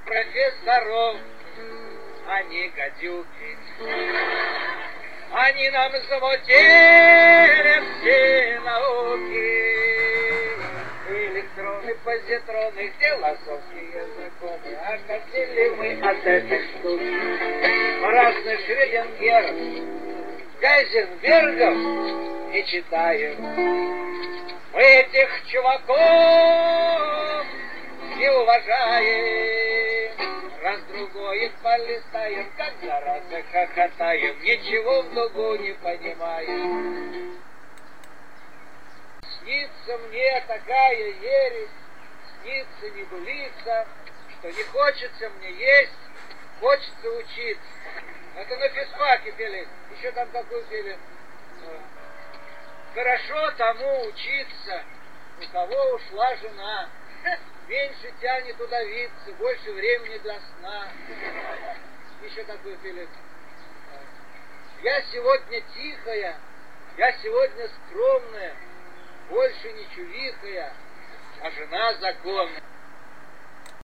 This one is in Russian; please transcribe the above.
профессоров, они гадюки. Они нам замутили все науки. Электроны, позитроны, философские законы. А хотели мы от этой штуки разных Шрёдингеров, Гайзенбергов не читаем. Мы этих чуваков не уважаем. Раз-другой их полистаем, как зараза хохотаем, ничего в дугу не понимаем. Снится мне такая ересь, снится небылица, что не хочется мне есть, хочется учиться. Это на физфаке пели, еще там какую пели. Хорошо тому учиться, у кого ушла жена. Меньше тянет удавиться, больше времени для сна. Еще такую пели. Я сегодня тихая, я сегодня скромная, больше не чувихая, а жена законная.